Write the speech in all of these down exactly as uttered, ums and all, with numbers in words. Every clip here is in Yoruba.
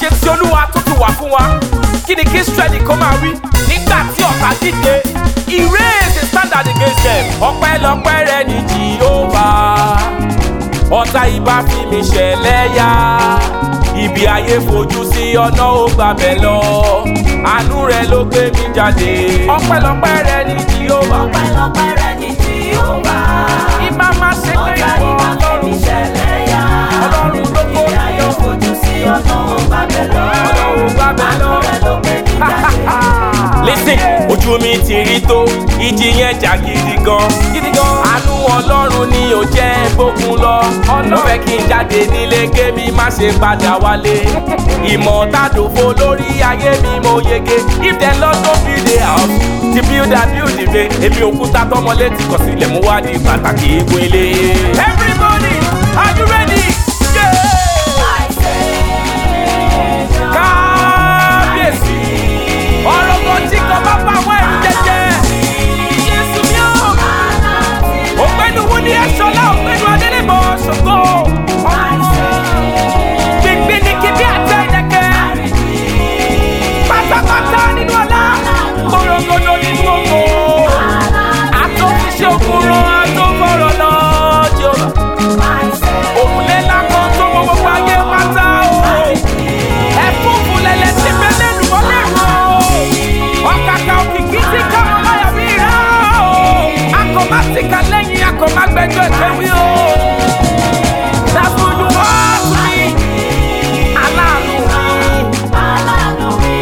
ṣe ti Olúwa tó ti wà fún wa kí ni kí Ísírẹ́lì kó máa wí nígbà tí ọ̀tá dìde he raised a standard against them. ọpẹ́lọpẹ́ rẹ ní Jèhófà ọ̀tá ìbá fi mi ṣẹlẹ́yà ibi ayé fojú sí ọ̀nà ó gbàbẹ̀ lọ àánú rẹ ló gbé mi jáde. ọpẹ́lọpẹ́ rẹ ní Jèhófà ọpẹ́lọpẹ́ rẹ ní Jèhófà ìbá má ṣe pé ọ̀tá ìwọ ìbá fi mi ṣẹlẹ́yà Ọlọ́run ló kó ibi ayé fojú sí ọ̀nà ó gbàbẹ̀ lọ ọ̀nà ó gbàbẹ̀ lọ. àánú rẹ ló gbé mi jáde. Listen, ojú mi ti rí tó ìjì yẹn jà gidi gan. gidi gan. àánú Ọlọ́run ni ò jẹ́ bókun lọ. ọ̀nà fẹ́ kí n jáde nílé kémi má ṣe padà wálé. ìmọ̀ tàdófo lórí ayé mi mo yege. if dem lọ tó build a house ti builder build ilé. èmi òkúta tọmọlé ti kọ̀ sílẹ̀ mú wá di pàtàkì igun ilé. everybody are you ready? kábíyèsí ọ̀rọ̀ kan tí kan bá bá àwọn ẹ̀rù jẹjẹ. Jésù mi ò. ògbẹ́nu wo ni ẹ̀ṣọ́lá ògbẹ́nu adélébọ̀ ṣògo. gbìngbìn ní kíbi àtẹ ìdẹ́kẹ́. pátápátá nínú ọlá. kórógódó nínú ògo. àtòfiṣe òkúrò àtòfọ̀rọ̀ lọ Jèhófà. òrùlé ńlá kan tó mọ gbogbo ayé pátá o. ẹ̀fúùfù lẹ̀lẹ̀ tí bẹ́lẹ̀ lù wọ́n lẹ́rù o. ọ̀kàkà òkìkí tí káwọn láyà bí rà o. akọ̀mátìkà lẹ́yìn akọ̀mágbẹ́jọ́ ìkẹ́wé o. dàbùlù ọ̀sùn mi aláàánú mi.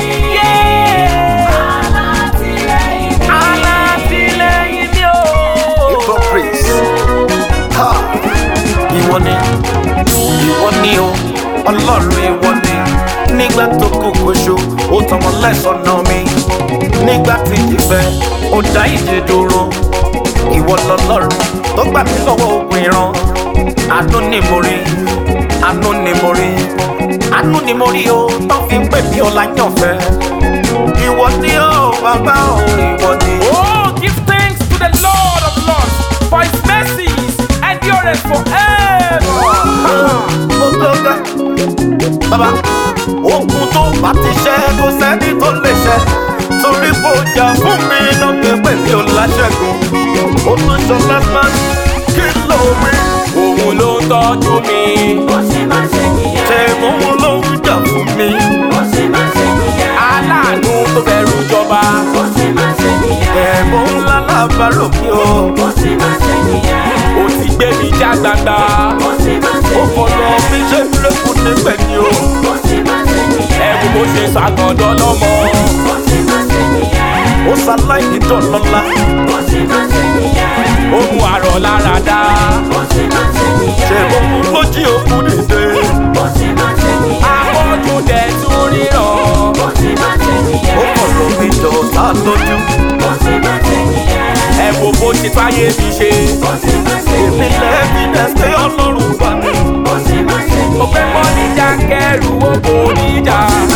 alátìlẹ́yìn mi o. Ìbọn praise. Ha! Ìwọ ni, ìwọ ni o, Ọlọ́run ìwọ ni. Nígbà tó kù kóṣó, ó tọmọ lẹ́sọ̀nà mi. Nígbà tí ìfẹ́, ó dá ìdè dúró. Ìwọ lọlọ́run tó gbà mí lọ́wọ́ ogun ìran. Àánú ni mo rí, àánú ni mo rí. Àánú ni mo rí o, tó fi ń pè mí ọ̀làyànfẹ́. Ìwọ ni o, bàbá o, ìwọ ni. Oh, give thanks to the Lord of Lords for his mercies endureth forever. Mo gbọ́dọ̀ bàbá ogun tó bá ti ṣe kò sẹ́ni tó lè ṣe torí kò jà fún mi náà pé pé mi ò láṣẹ́gun ó tún ṣọ lásán kí ló wí. òun ló ń tọ́jú mi. bó ṣe máa ṣe nìyẹn. ṣé òun ló ń jà fún mi. bó ṣe máa ṣe nìyẹn. aláàánú tó fẹ́rù jọba. bó ṣe máa ṣe nìyẹn. ẹ̀bùn ńlá lábàárò mi o. bó ṣe máa ṣe nìyẹn. ó ti gbé mi já gbangba. bó ṣe máa ṣe ó kọ̀ lọ nìyẹn. mi ṣe fúlẹ́kùn níbẹ̀ ni o. bó ṣe máa ṣe nìyẹn. ẹ̀rù bó ṣe ṣàgàndọ́ lọ́mọ. bó ṣe máa ṣe nìyẹn. ó ṣaláìní dọ̀lọ́lá. bó ṣe máa ṣe nìyẹn. ohun àrọ̀ lára dá. bó ṣe máa ṣe nìyẹn. ṣé òun ló jí òkú dìde. bó ṣe máa ṣe nìyẹn. afọ́jú dẹ̀ tún ríran. bó ṣe máa ṣe nìyẹn. ó kọ̀ lọ mi jọ sá lójú. bó ṣe máa ṣe nìyẹn. ẹ wo bó ṣe fáyé mi ṣe. bó ṣe máa ṣe èmi nìyẹn. lẹ́ẹ̀mí lẹ́sẹ̀ ọlọ́run wà ní. bó ṣe máa ṣe ó fẹ́ nìyẹn. mọ́ níjà kẹrù ó kò níjà.